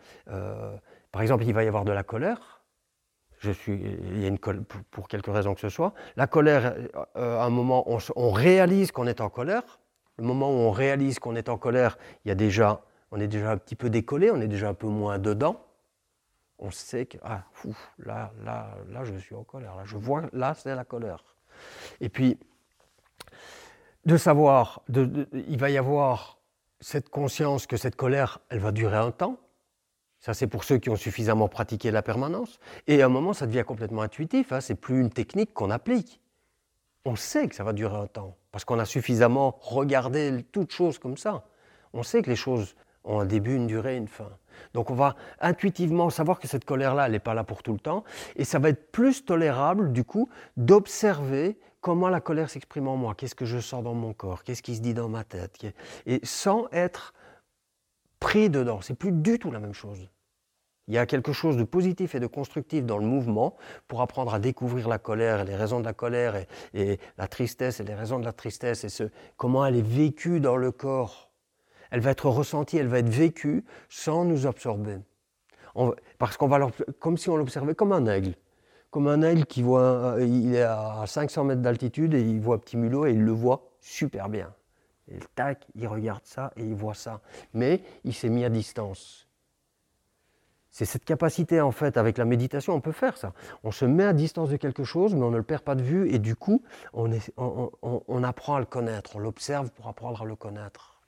[SPEAKER 1] il va y avoir de la colère. Il y a pour quelque raison que ce soit. La colère, à un moment, on réalise qu'on est en colère. Le moment où on réalise qu'on est en colère, on est déjà un petit peu décollé, on est déjà un peu moins dedans. On sait que là, je suis en colère. Là, je vois, là, c'est la colère. Et puis, de savoir, il va y avoir cette conscience que cette colère, elle va durer un temps. Ça, c'est pour ceux qui ont suffisamment pratiqué la permanence. Et à un moment, ça devient complètement intuitif. C'est plus une technique qu'on applique. On sait que ça va durer un temps, parce qu'on a suffisamment regardé toutes choses comme ça. On sait que les choses ont un début, une durée, une fin. Donc on va intuitivement savoir que cette colère-là, elle n'est pas là pour tout le temps. Et ça va être plus tolérable, du coup, d'observer comment la colère s'exprime en moi. Qu'est-ce que je sens dans mon corps? Qu'est-ce qui se dit dans ma tête? Et sans être pris dedans. C'est plus du tout la même chose. Il y a quelque chose de positif et de constructif dans le mouvement pour apprendre à découvrir la colère et les raisons de la colère et la tristesse et les raisons de la tristesse et comment elle est vécue dans le corps. Elle va être ressentie, elle va être vécue sans nous absorber. Parce comme si on l'observait comme un aigle. Comme un aigle qui voit, il est à 500 mètres d'altitude et il voit un petit mulot et il le voit super bien. Et tac, il regarde ça et il voit ça. Mais il s'est mis à distance. C'est cette capacité, en fait, avec la méditation, on peut faire ça. On se met à distance de quelque chose, mais on ne le perd pas de vue, et du coup, on apprend à le connaître, on l'observe pour apprendre à le connaître.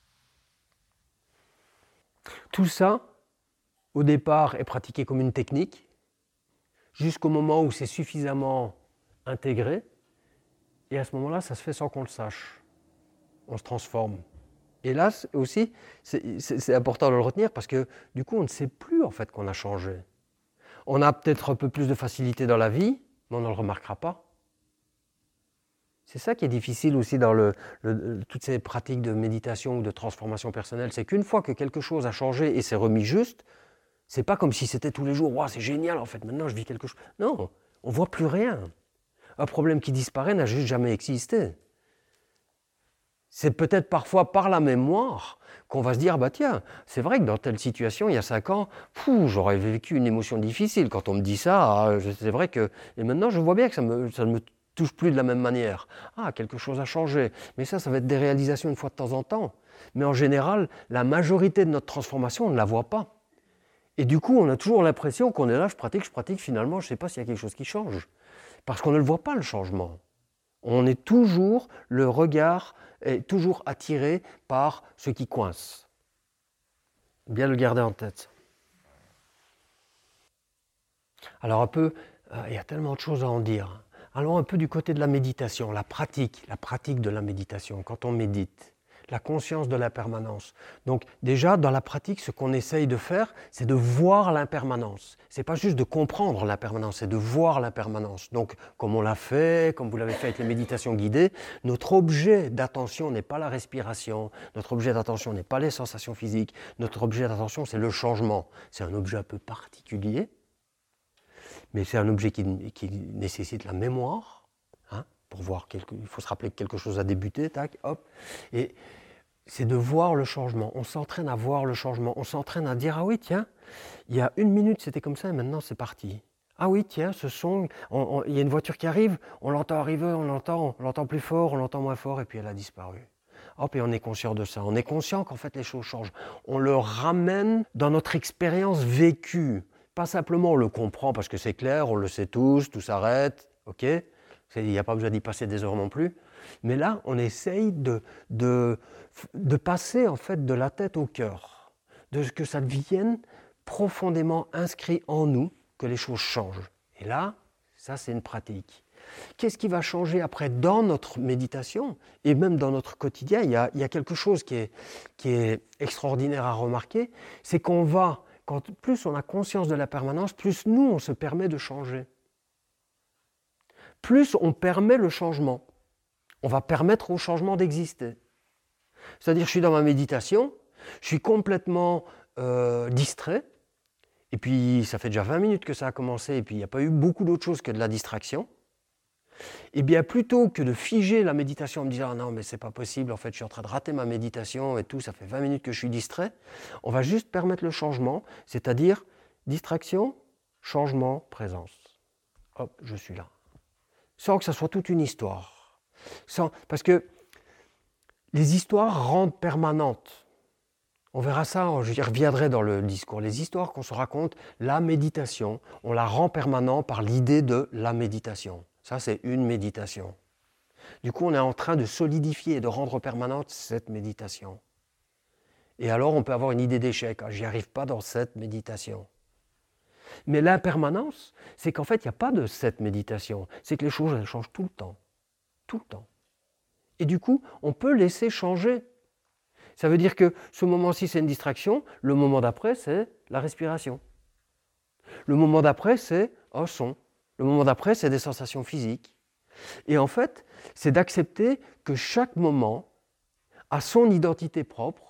[SPEAKER 1] Tout ça, au départ, est pratiqué comme une technique, jusqu'au moment où c'est suffisamment intégré, et à ce moment-là, ça se fait sans qu'on le sache. On se transforme. Et là aussi, c'est important de le retenir parce que du coup, on ne sait plus en fait qu'on a changé. On a peut-être un peu plus de facilité dans la vie, mais on ne le remarquera pas. C'est ça qui est difficile aussi dans toutes ces pratiques de méditation ou de transformation personnelle, c'est qu'une fois que quelque chose a changé et s'est remis juste, c'est pas comme si c'était tous les jours, wow, c'est génial en fait, maintenant je vis quelque chose. Non, on ne voit plus rien. Un problème qui disparaît n'a juste jamais existé. C'est peut-être parfois par la mémoire qu'on va se dire, bah tiens, c'est vrai que dans telle situation, il y a 5 ans, j'aurais vécu une émotion difficile. Quand on me dit ça, c'est vrai que... Et maintenant, je vois bien que ça ne me touche plus de la même manière. Ah, quelque chose a changé. Mais ça va être des réalisations une fois de temps en temps. Mais en général, la majorité de notre transformation, on ne la voit pas. Et du coup, on a toujours l'impression qu'on est là, je pratique, finalement, je ne sais pas s'il y a quelque chose qui change. Parce qu'on ne le voit pas, le changement. On est toujours, le regard est toujours attiré par ce qui coince. Bien le garder en tête. Alors un peu, il y a tellement de choses à en dire. Allons un peu du côté de la méditation, la pratique de la méditation, quand on médite. la conscience de l'impermanence. Donc déjà, dans la pratique, ce qu'on essaye de faire, c'est de voir l'impermanence. Ce n'est pas juste de comprendre l'impermanence, c'est de voir l'impermanence. Donc, comme on l'a fait, comme vous l'avez fait avec les méditations guidées, notre objet d'attention n'est pas la respiration, notre objet d'attention n'est pas les sensations physiques, notre objet d'attention, c'est le changement. C'est un objet un peu particulier, mais c'est un objet qui nécessite la mémoire, hein, pour voir il faut se rappeler que quelque chose a débuté, tac, hop, et c'est de voir le changement. On s'entraîne à voir le changement, on s'entraîne à dire, ah oui, tiens, il y a 1 minute c'était comme ça et maintenant c'est parti. Ah oui, tiens, ce son, il y a une voiture qui arrive, on l'entend arriver, on l'entend plus fort, on l'entend moins fort, et puis elle a disparu. Hop, et on est conscient de ça. On est conscient qu'en fait les choses changent. On le ramène dans notre expérience vécue. Pas simplement on le comprend parce que c'est clair, on le sait tous, tout s'arrête, ok ? Il n'y a pas besoin d'y passer des heures non plus. Mais là, on essaye de passer en fait de la tête au cœur, de ce que ça devienne profondément inscrit en nous, que les choses changent. Et là, ça c'est une pratique. Qu'est-ce qui va changer après dans notre méditation et même dans notre quotidien? Il y a quelque chose qui est extraordinaire à remarquer, c'est qu'on va, plus on a conscience de la permanence, plus nous on se permet de changer. Plus on permet le changement. On va permettre au changement d'exister. C'est-à-dire, je suis dans ma méditation, je suis complètement distrait, et puis ça fait déjà 20 minutes que ça a commencé, et puis il n'y a pas eu beaucoup d'autre chose que de la distraction. Et bien plutôt que de figer la méditation en me disant « Ah non, mais c'est pas possible, en fait je suis en train de rater ma méditation et tout, ça fait 20 minutes que je suis distrait », on va juste permettre le changement, c'est-à-dire distraction, changement, présence. Hop, je suis là. Sans que ça soit toute une histoire. Parce que les histoires rendent permanentes. On verra ça, j'y reviendrai dans le discours. Les histoires qu'on se raconte, la méditation, on la rend permanente par l'idée de la méditation. Ça, c'est une méditation. Du coup, on est en train de solidifier et de rendre permanente cette méditation. Et alors, on peut avoir une idée d'échec. Ah, j'y arrive pas dans cette méditation. Mais l'impermanence, c'est qu'en fait, il n'y a pas de cette méditation. C'est que les choses, elles changent tout le temps. Tout le temps. Et du coup, on peut laisser changer. Ça veut dire que ce moment-ci, c'est une distraction. Le moment d'après, c'est la respiration. Le moment d'après, c'est un son. Le moment d'après, c'est des sensations physiques. Et en fait, c'est d'accepter que chaque moment a son identité propre,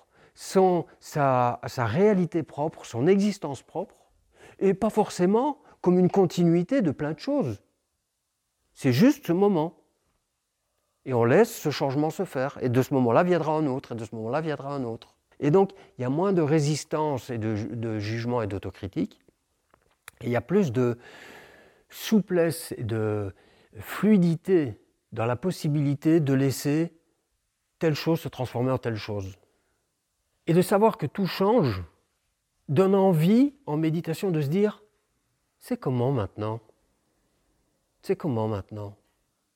[SPEAKER 1] sa réalité propre, son existence propre, et pas forcément comme une continuité de plein de choses. C'est juste ce moment. Et on laisse ce changement se faire. Et de ce moment-là viendra un autre, et de ce moment-là viendra un autre. Et donc, il y a moins de résistance et de jugement et d'autocritique. Et il y a plus de souplesse et de fluidité dans la possibilité de laisser telle chose se transformer en telle chose. Et de savoir que tout change donne envie, en méditation, de se dire « c'est comment maintenant ? C'est comment maintenant ?» Hein ?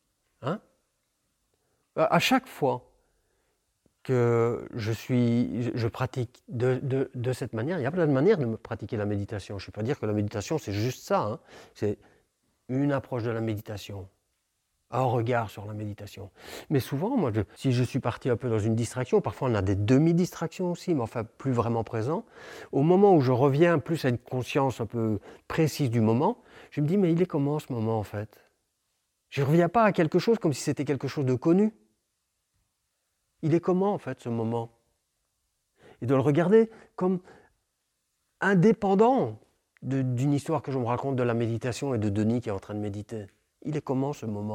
[SPEAKER 1] À chaque fois que je pratique de cette manière, il y a plein de manières de pratiquer la méditation. Je ne vais pas dire que la méditation, c'est juste ça. Hein. C'est une approche de la méditation, un regard sur la méditation. Mais souvent, moi, si je suis parti un peu dans une distraction, parfois on a des demi-distractions aussi, mais enfin plus vraiment présent, au moment où je reviens plus à une conscience un peu précise du moment, je me dis, mais il est comment ce moment en fait ? Je ne reviens pas à quelque chose comme si c'était quelque chose de connu. Il est comment en fait ce moment ? Et de le regarder comme indépendant d'une histoire que je me raconte de la méditation et de Denis qui est en train de méditer. Il est comment ce moment ?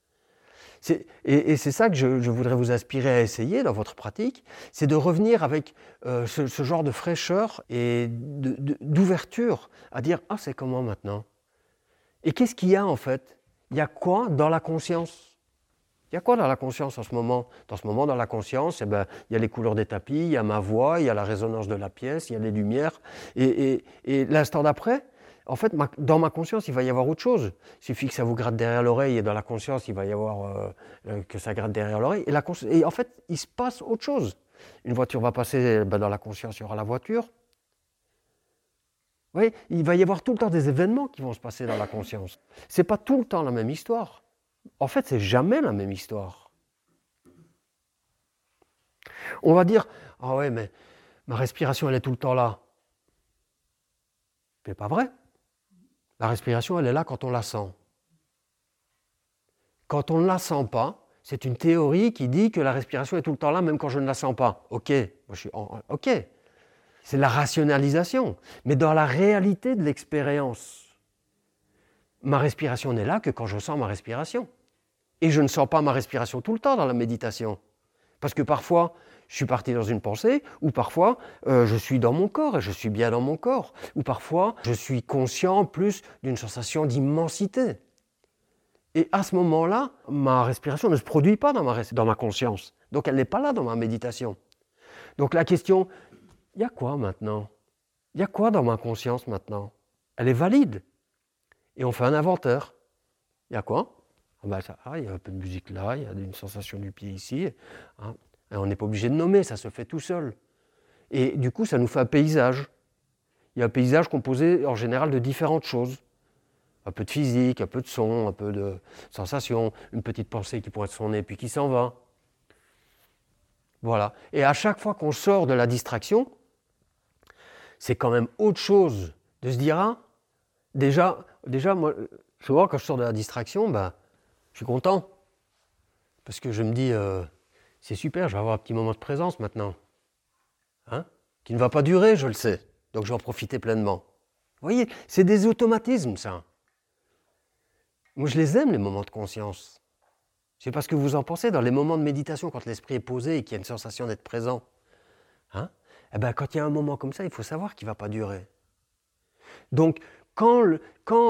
[SPEAKER 1] Et c'est ça que je voudrais vous inspirer à essayer dans votre pratique, c'est de revenir avec ce genre de fraîcheur et d'ouverture à dire « Ah, c'est comment maintenant ?» Et qu'est-ce qu'il y a en fait ? Il y a quoi dans la conscience ? Il y a quoi dans la conscience en ce moment ? Dans ce moment, dans la conscience, il y a les couleurs des tapis, il y a ma voix, il y a la résonance de la pièce, il y a les lumières. Et l'instant d'après, en fait, dans ma conscience, il va y avoir autre chose. Il suffit que ça vous gratte derrière l'oreille et dans la conscience, il va y avoir que ça gratte derrière l'oreille. Et en fait, il se passe autre chose. Une voiture va passer, dans la conscience, il y aura la voiture. Vous voyez, il va y avoir tout le temps des événements qui vont se passer dans la conscience. Ce n'est pas tout le temps la même histoire. En fait, c'est jamais la même histoire. On va dire, ah ouais, mais ma respiration, elle est tout le temps là. C'est pas vrai. La respiration, elle est là quand on la sent. Quand on ne la sent pas, c'est une théorie qui dit que la respiration est tout le temps là, même quand je ne la sens pas. Ok, ok. C'est la rationalisation. Mais dans la réalité de l'expérience, ma respiration n'est là que quand je sens ma respiration. Et je ne sens pas ma respiration tout le temps dans la méditation. Parce que parfois, je suis parti dans une pensée, ou parfois, je suis dans mon corps et je suis bien dans mon corps. Ou parfois, je suis conscient plus d'une sensation d'immensité. Et à ce moment-là, ma respiration ne se produit pas dans ma conscience. Donc elle n'est pas là dans ma méditation. Donc la question, il y a quoi maintenant? Il y a quoi dans ma conscience maintenant? Elle est valide. Et on fait un inventaire. Il y a quoi? Il y a un peu de musique là, il y a une sensation du pied ici. Hein. Et on n'est pas obligé de nommer, ça se fait tout seul. Et du coup, ça nous fait un paysage. Il y a un paysage composé en général de différentes choses. Un peu de physique, un peu de son, un peu de sensation, une petite pensée qui pointe son nez puis qui s'en va. Voilà. Et à chaque fois qu'on sort de la distraction, c'est quand même autre chose de se dire, ah, déjà moi, souvent quand je sors de la distraction, je suis content. Parce que je me dis, c'est super, je vais avoir un petit moment de présence maintenant. Hein, qui ne va pas durer, je le sais. Donc je vais en profiter pleinement. Vous voyez, c'est des automatismes, ça. Moi, je les aime, les moments de conscience. Je ne sais pas ce que vous en pensez, dans les moments de méditation, quand l'esprit est posé et qu'il y a une sensation d'être présent. Hein, quand il y a un moment comme ça, il faut savoir qu'il ne va pas durer. Donc, une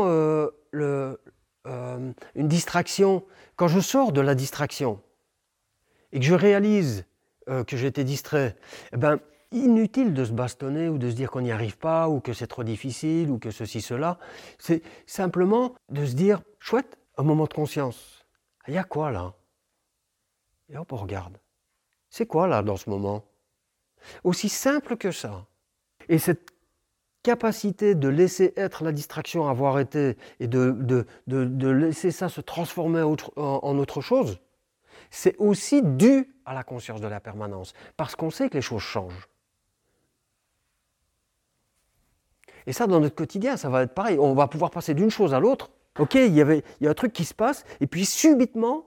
[SPEAKER 1] distraction, quand je sors de la distraction et que je réalise que j'ai été distrait, inutile de se bastonner ou de se dire qu'on n'y arrive pas ou que c'est trop difficile ou que ceci, cela. C'est simplement de se dire, chouette, un moment de conscience. Il y a quoi là? Et hop, on regarde. C'est quoi là dans ce moment? Aussi simple que ça. Et cette capacité de laisser être la distraction avoir été et de laisser ça se transformer en autre chose, c'est aussi dû à la conscience de la permanence, parce qu'on sait que les choses changent. Et ça, dans notre quotidien, ça va être pareil. On va pouvoir passer d'une chose à l'autre. Ok, il y a un truc qui se passe, et puis subitement,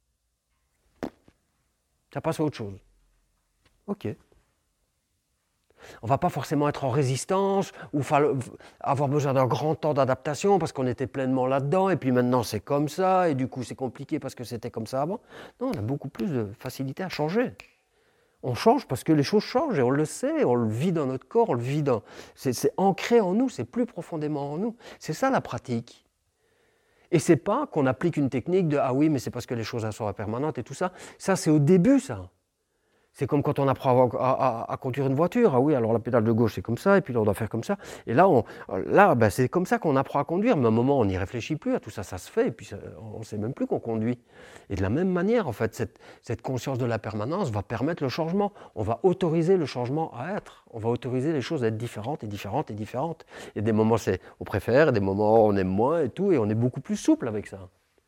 [SPEAKER 1] ça passe à autre chose. Ok. On ne va pas forcément être en résistance ou avoir besoin d'un grand temps d'adaptation parce qu'on était pleinement là-dedans et puis maintenant c'est comme ça et du coup c'est compliqué parce que c'était comme ça avant. Non, on a beaucoup plus de facilité à changer. On change parce que les choses changent et on le sait, on le vit dans notre corps, on le vit dans... C'est ancré en nous, c'est plus profondément en nous. C'est ça la pratique. Et c'est pas qu'on applique une technique de « ah oui, mais c'est parce que les choses sont impermanentes » et tout ça. Ça, c'est au début, ça. C'est comme quand on apprend à conduire une voiture. Ah oui, alors la pédale de gauche, c'est comme ça, et puis là, on doit faire comme ça. Et là, c'est comme ça qu'on apprend à conduire. Mais à un moment, on n'y réfléchit plus à tout ça, ça se fait, et puis on ne sait même plus qu'on conduit. Et de la même manière, en fait, cette conscience de la permanence va permettre le changement. On va autoriser le changement à être. On va autoriser les choses à être différentes et différentes et différentes. Et des moments, on préfère, et des moments, on aime moins et tout, et on est beaucoup plus souple avec ça.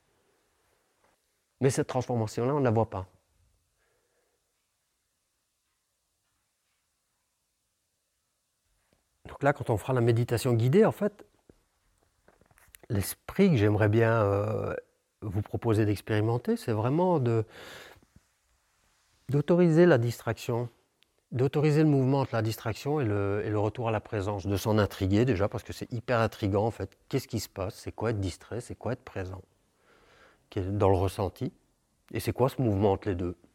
[SPEAKER 1] Mais cette transformation-là, on ne la voit pas. Donc là, quand on fera la méditation guidée, en fait, l'esprit que j'aimerais bien vous proposer d'expérimenter, c'est vraiment d'autoriser la distraction, d'autoriser le mouvement entre la distraction et le retour à la présence, de s'en intriguer déjà, parce que c'est hyper intriguant en fait. Qu'est-ce qui se passe? C'est quoi être distrait? C'est quoi être présent? Dans le ressenti? Et c'est quoi ce mouvement entre les deux?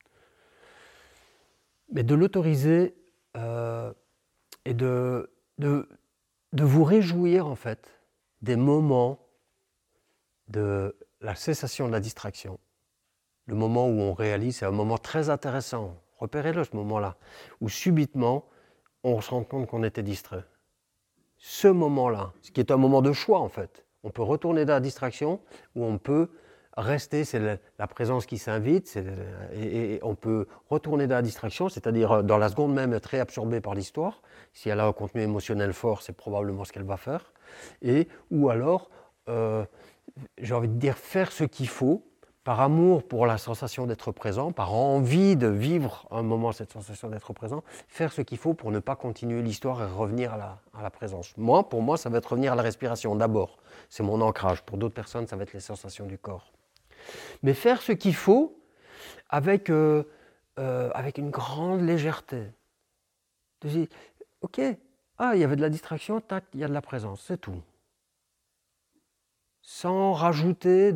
[SPEAKER 1] Mais de l'autoriser et de vous réjouir en fait des moments de la cessation de la distraction. Le moment où on réalise, c'est un moment très intéressant. Repérez-le ce moment-là, où subitement on se rend compte qu'on était distrait. Ce moment-là, ce qui est un moment de choix en fait. On peut retourner dans la distraction ou on peut rester, c'est la présence qui s'invite, et on peut retourner dans la distraction, c'est-à-dire dans la seconde même être réabsorbé par l'histoire. Si elle a un contenu émotionnel fort, c'est probablement ce qu'elle va faire. Ou alors, j'ai envie de dire, faire ce qu'il faut par amour pour la sensation d'être présent, par envie de vivre un moment cette sensation d'être présent, faire ce qu'il faut pour ne pas continuer l'histoire et revenir à la présence. Pour moi, ça va être revenir à la respiration d'abord. C'est mon ancrage. Pour d'autres personnes, ça va être les sensations du corps. Mais faire ce qu'il faut avec une grande légèreté. De dire, ok, il y avait de la distraction, tac, il y a de la présence, c'est tout. Sans rajouter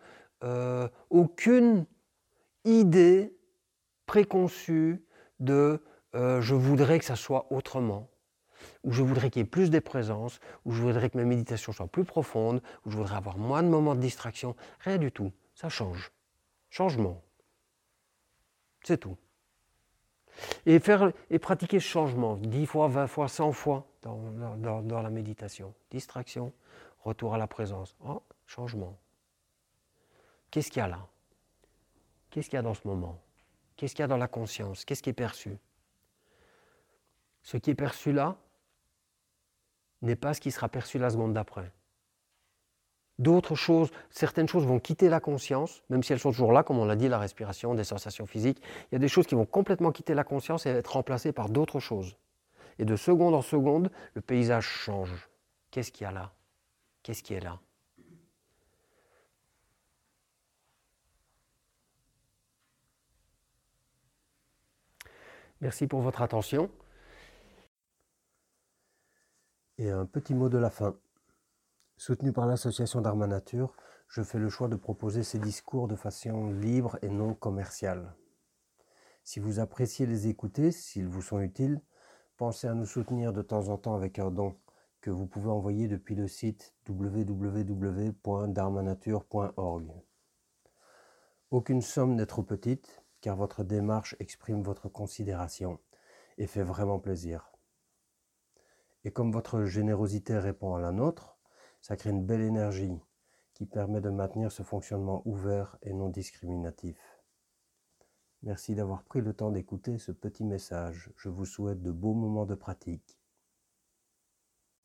[SPEAKER 1] aucune idée préconçue de je voudrais que ça soit autrement, ou je voudrais qu'il y ait plus de présence, ou je voudrais que mes méditations soient plus profondes, ou je voudrais avoir moins de moments de distraction. Rien du tout. Ça change. Changement. C'est tout. Et pratiquer ce changement 10 fois, 20 fois, 100 fois dans la méditation. Distraction, retour à la présence. Oh, changement. Qu'est-ce qu'il y a là? Qu'est-ce qu'il y a dans ce moment? Qu'est-ce qu'il y a dans la conscience? Qu'est-ce qui est perçu? Ce qui est perçu là n'est pas ce qui sera perçu la seconde d'après. D'autres choses, certaines choses vont quitter la conscience, même si elles sont toujours là, comme on l'a dit, la respiration, des sensations physiques. Il y a des choses qui vont complètement quitter la conscience et être remplacées par d'autres choses. Et de seconde en seconde, le paysage change. Qu'est-ce qu'il y a là? Qu'est-ce qui est là? Merci pour votre attention. Et un petit mot de la fin. Soutenu par l'association Dharma Nature, je fais le choix de proposer ces discours de façon libre et non commerciale. Si vous appréciez les écouter, s'ils vous sont utiles, pensez à nous soutenir de temps en temps avec un don que vous pouvez envoyer depuis le site www.dharmanature.org. Aucune somme n'est trop petite, car votre démarche exprime votre considération et fait vraiment plaisir. Et comme votre générosité répond à la nôtre, ça crée une belle énergie qui permet de maintenir ce fonctionnement ouvert et non discriminatif. Merci d'avoir pris le temps d'écouter ce petit message. Je vous souhaite de beaux moments de pratique.